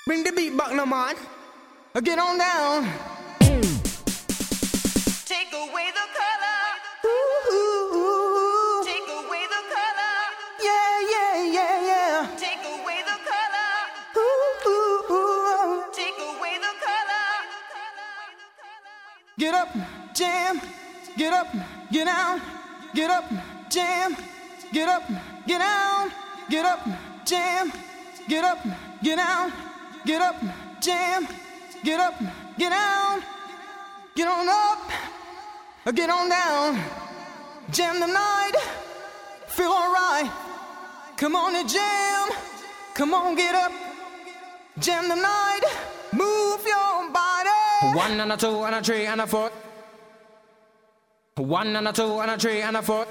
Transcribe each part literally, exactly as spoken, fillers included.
Bring the beat back now, man. Get on down. Take away the color. Ooh, ooh, ooh. Take away the color. Yeah, yeah, yeah, yeah. Take away the color. Ooh, ooh, ooh. Take away the color. Get up, jam. Get up, get down. Get up, jam. Get up, get down. Get up, jam. Get up, get down. Get up, jam. Get up, get down. Get on up, or get on down. Jam the night, feel alright. Come on and jam. Come on, get up. Jam the night, move your body. One and a two and a three and a four. One and a two and a three and a four.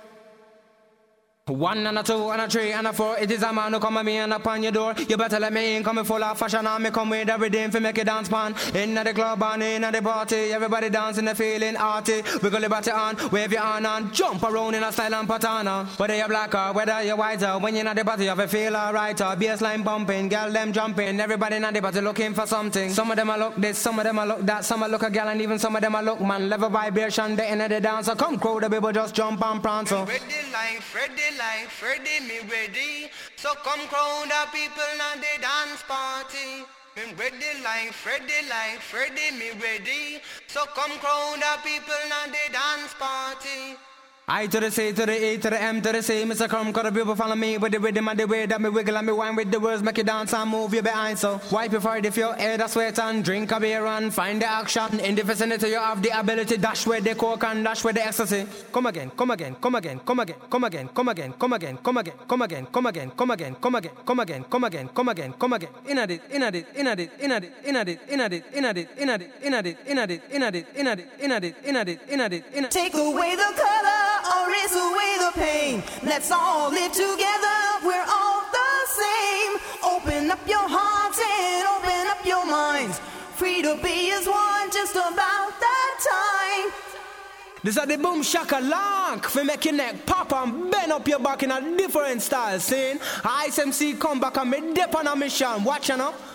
One and a two and a three and a four. It is a man who come at me and upon your door. You better let me in, coming full of fashion. And me come with every day for make you dance pan. In the club and in the party, everybody dancing and feeling arty. Wiggle your body on, wave your hand and jump around in a style and patana. Whether you're black or whether you're whiter, when you're in the party you have to feel alright. Bassline bumping, girl them jumping. Everybody in the party looking for something. Some of them a look this, some of them a look that. Some a look a girl and even some of them a look man. Level vibration, they in the dance. So come crowd the people just jump and prance. So Ready life, ready life, ready me ready. So come crowd of people and the dance party. Me ready life, ready life, ready me ready. So come crowd of people and the dance party. I to the C to the E to the M to the C. Mister Come, cause the people follow me with the rhythm and the way that me wiggle and me wine with the words. Make you dance and move your behind. So wipe your forehead if your head a sweat and drink a beer and find the action. In the vicinity you have the ability. Dash with the coke and dash with the ecstasy. Come again, come again, come again, come again, come again, come again, come again, come again, come again, come again, come again, come again, come again, come again, come again, come again. Inna it, inna it, inna it, inna it, inna it, inna it, inna it, inna it, inna it, inna it, inna it, inna it, inna it, inna it, inna it, inna it. Take away the color or erase away the pain. Let's all live together. We're all the same. Open up your hearts and open up your minds. Free to be as one, just about that time. This is the boom shaka lank. For make your neck pop and bend up your back in a different style. Saying, I S M C come back and me dip on a mission. Watch you know.